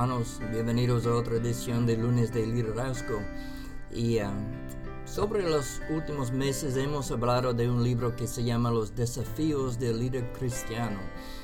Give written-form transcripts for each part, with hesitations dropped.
hermanos, bienvenidos a otra edición de Lunes de Liderazgo. Y sobre los últimos meses hemos hablado de un libro que se llama Los Desafíos del Líder Cristiano.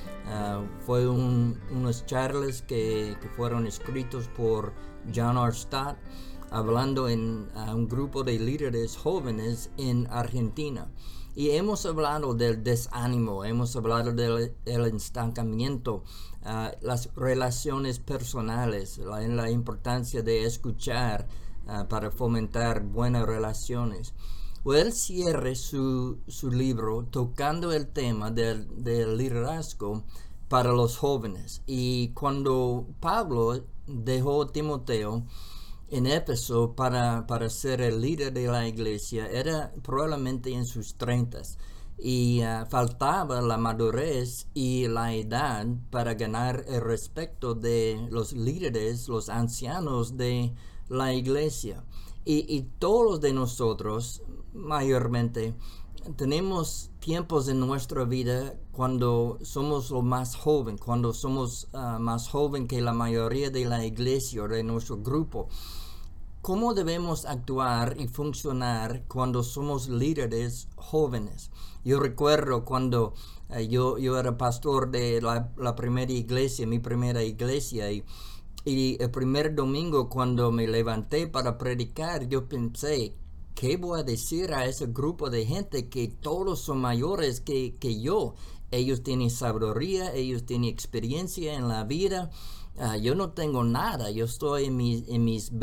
Fue unos charlas que fueron escritos por John R. Stott, hablando en un grupo de líderes jóvenes en Argentina. Y hemos hablado del desánimo, hemos hablado del estancamiento, las relaciones personales, la importancia de escuchar para fomentar buenas relaciones. Él cierra su libro tocando el tema del liderazgo para los jóvenes. Y cuando Pablo dejó a Timoteo en Éfeso para ser el líder de la iglesia, era probablemente en sus 30s y faltaba la madurez y la edad para ganar el respeto de los líderes, los ancianos de la iglesia. Y todos de nosotros, mayormente, tenemos tiempos en nuestra vida cuando somos lo más joven, cuando somos más joven que la mayoría de la iglesia o de nuestro grupo. ¿Cómo debemos actuar y funcionar cuando somos líderes jóvenes? Yo recuerdo cuando yo era pastor de la primera iglesia, mi primera iglesia, y el primer domingo cuando me levanté para predicar, yo pensé, ¿qué voy a decir a ese grupo de gente que todos son mayores que yo? Ellos tienen sabiduría, ellos tienen experiencia en la vida. Yo no tengo nada, yo estoy en mis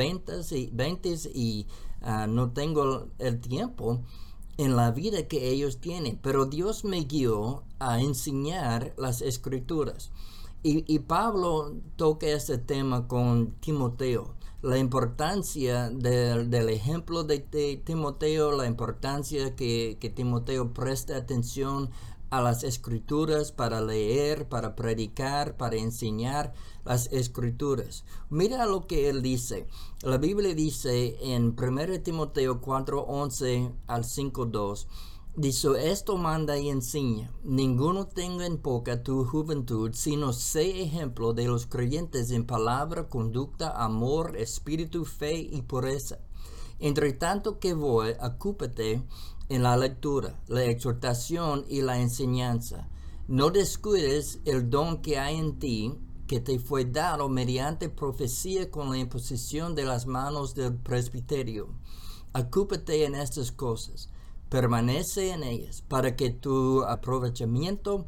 20s y no tengo el tiempo en la vida que ellos tienen. Pero Dios me guió a enseñar las Escrituras. Y Pablo toca este tema con Timoteo. La importancia del ejemplo de Timoteo, la importancia que Timoteo preste atención a las Escrituras para leer, para predicar, para enseñar las Escrituras. Mira lo que él dice. La Biblia dice en 1 Timoteo 4:11 al 5:2, dice, esto manda y enseña, ninguno tenga en poca tu juventud, sino sé ejemplo de los creyentes en palabra, conducta, amor, espíritu, fe y pureza. Entre tanto que voy, ocúpate en la lectura, la exhortación y la enseñanza. No descuides el don que hay en ti, que te fue dado mediante profecía con la imposición de las manos del presbiterio. Ocúpate en estas cosas, permanece en ellas, para que tu aprovechamiento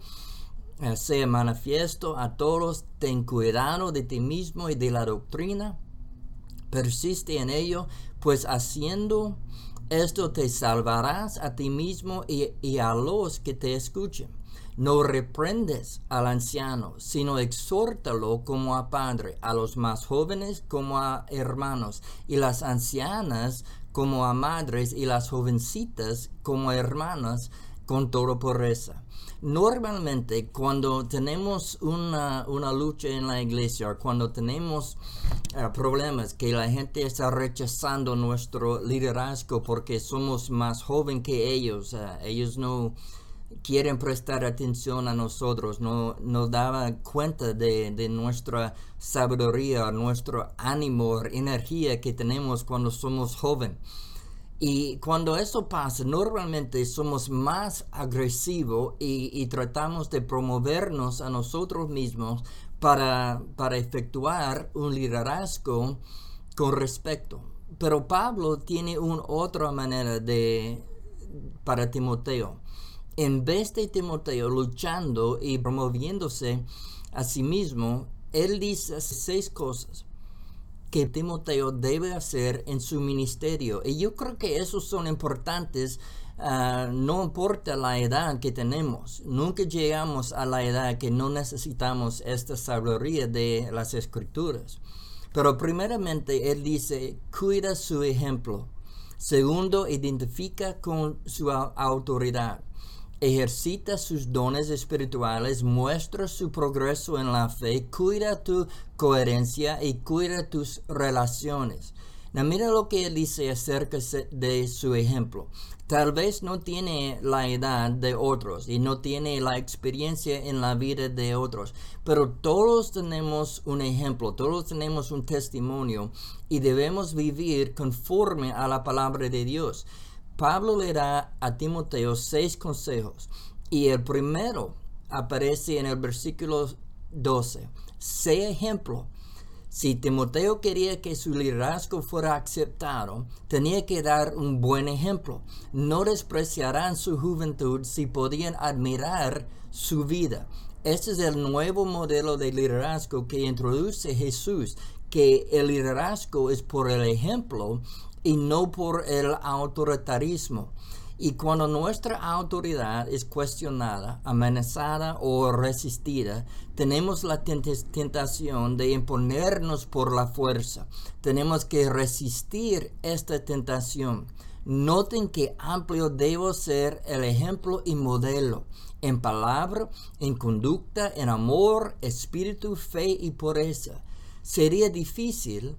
sea manifiesto a todos. Ten cuidado de ti mismo y de la doctrina. Persiste en ello, pues haciendo esto te salvarás a ti mismo y a los que te escuchen. No reprendes al anciano, sino exhórtalo como a padre, a los más jóvenes como a hermanos, y las ancianas como a madres, y las jovencitas como a hermanas, con toda pureza. Normalmente, cuando tenemos una lucha en la iglesia, o cuando tenemos problemas que la gente está rechazando nuestro liderazgo porque somos más jóvenes que ellos, ellos no quieren prestar atención a nosotros, no daban cuenta de nuestra sabiduría, nuestro ánimo, energía que tenemos cuando somos jóvenes. Y cuando eso pasa, normalmente somos más agresivos y tratamos de promovernos a nosotros mismos para efectuar un liderazgo con respeto. Pero Pablo tiene otra manera para Timoteo. En vez de Timoteo luchando y promoviéndose a sí mismo, él dice 6 cosas que Timoteo debe hacer en su ministerio. Y yo creo que esos son importantes, no importa la edad que tenemos. Nunca llegamos a la edad que no necesitamos esta sabiduría de las Escrituras. Pero primeramente él dice, cuida su ejemplo. Segundo, identifica con su autoridad. Ejercita sus dones espirituales, muestra su progreso en la fe, cuida tu coherencia y cuida tus relaciones. Now, mira lo que él dice acerca de su ejemplo. Tal vez no tiene la edad de otros y no tiene la experiencia en la vida de otros, pero todos tenemos un ejemplo, todos tenemos un testimonio y debemos vivir conforme a la palabra de Dios. Pablo le da a Timoteo 6 consejos y el primero aparece en el versículo 12. Sé ejemplo. Si Timoteo quería que su liderazgo fuera aceptado, tenía que dar un buen ejemplo. No despreciarán su juventud si podían admirar su vida. Este es el nuevo modelo de liderazgo que introduce Jesús, que el liderazgo es por el ejemplo y no por el autoritarismo. Y cuando nuestra autoridad es cuestionada, amenazada o resistida, tenemos la tentación de imponernos por la fuerza. Tenemos que resistir esta tentación. Noten que amplio debo ser el ejemplo y modelo en palabra, en conducta, en amor, espíritu, fe y pureza. Sería difícil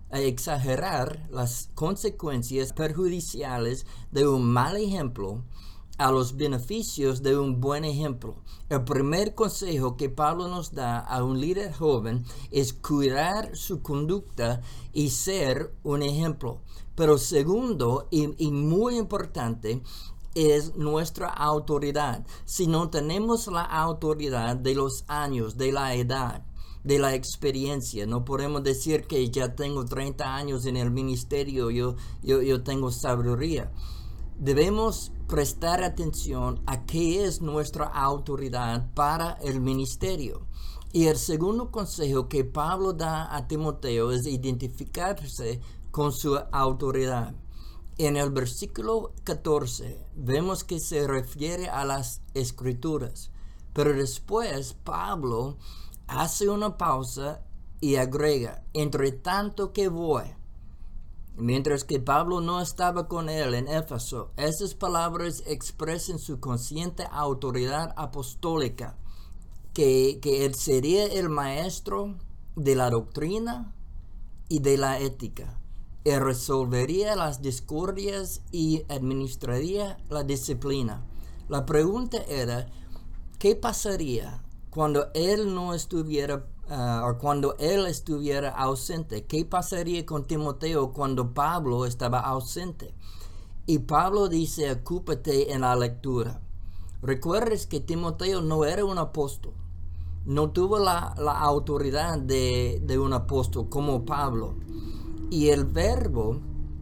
exagerar las consecuencias perjudiciales de un mal ejemplo a los beneficios de un buen ejemplo. El primer consejo que Pablo nos da a un líder joven es cuidar su conducta y ser un ejemplo. Pero segundo, y muy importante, es nuestra autoridad. Si no tenemos la autoridad de los años, de la edad, de la experiencia, no podemos decir que ya tengo 30 años en el ministerio, yo tengo sabiduría. Debemos prestar atención a qué es nuestra autoridad para el ministerio. Y el segundo consejo que Pablo da a Timoteo es identificarse con su autoridad. En el versículo 14 vemos que se refiere a las escrituras, pero después Pablo hace una pausa y agrega, entre tanto que voy. Mientras que Pablo no estaba con él en Éfeso, esas palabras expresan su consciente autoridad apostólica, que él sería el maestro de la doctrina y de la ética. Él resolvería las discordias y administraría la disciplina. La pregunta era, ¿qué pasaría cuando él no estuviera o cuando él estuviera ausente? ¿Qué pasaría con Timoteo cuando Pablo estaba ausente? Y Pablo dice, ocúpate en la lectura. Recuerdes que Timoteo no era un apóstol, no tuvo la autoridad de un apóstol como Pablo. Y el verbo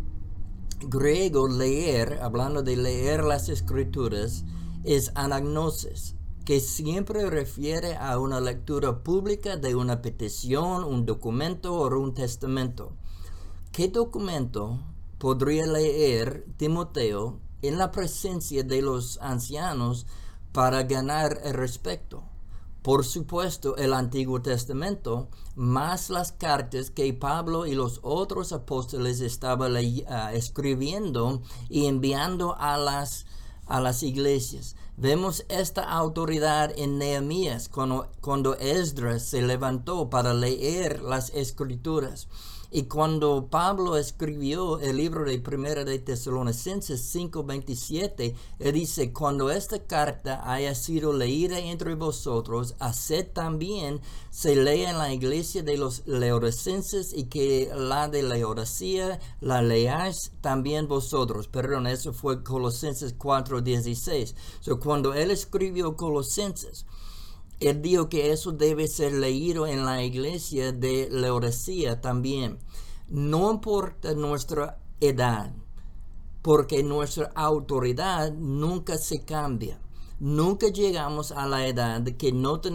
griego leer, hablando de leer las escrituras, es anagnosis, que siempre refiere a una lectura pública de una petición, un documento o un testamento. ¿Qué documento podría leer Timoteo en la presencia de los ancianos para ganar el respeto? Por supuesto, el Antiguo Testamento, más las cartas que Pablo y los otros apóstoles estaban escribiendo y enviando a las iglesias. Vemos esta autoridad en Nehemías cuando Esdras se levantó para leer las escrituras. Y cuando Pablo escribió el libro de Primera de Tesalonicenses 5:27, él dice, cuando esta carta haya sido leída entre vosotros, haced también se lea en la iglesia de los laodicenses y que la de Laodicea la leáis también vosotros. Perdón, eso fue Colosenses 4:16. Cuando él escribió Colosenses, él dijo que eso debe ser leído en la iglesia de Laodicea también. No importa nuestra edad, porque nuestra autoridad nunca se cambia. Nunca llegamos a la edad que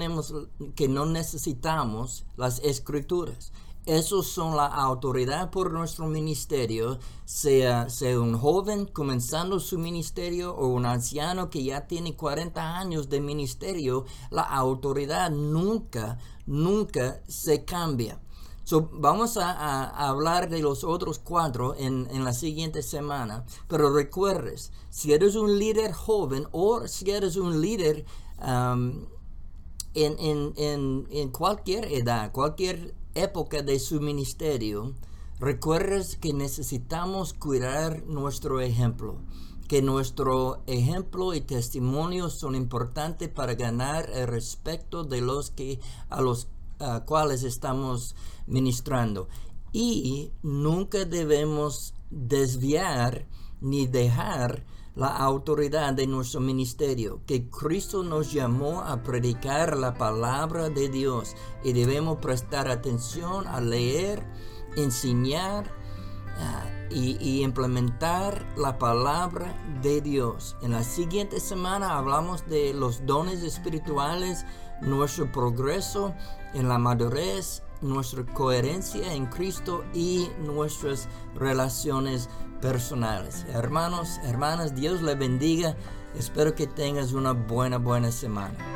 no necesitamos las escrituras. Esos son la autoridad por nuestro ministerio, sea un joven comenzando su ministerio o un anciano que ya tiene 40 años de ministerio, la autoridad nunca se cambia. Vamos a hablar de los otros 4 en la siguiente semana, pero recuerdes, si eres un líder joven o si eres un líder en cualquier edad, cualquier época de su ministerio, recuerdes que necesitamos cuidar nuestro ejemplo, que nuestro ejemplo y testimonio son importantes para ganar el respeto de los que a los cuales estamos ministrando. Y nunca debemos desviar ni dejar la autoridad de nuestro ministerio, que Cristo nos llamó a predicar la palabra de Dios y debemos prestar atención a leer, enseñar y implementar la palabra de Dios. En la siguiente semana hablamos de los dones espirituales, nuestro progreso en la madurez, nuestra coherencia en Cristo y nuestras relaciones personales. Hermanos, hermanas, Dios les bendiga. Espero que tengas una buena semana.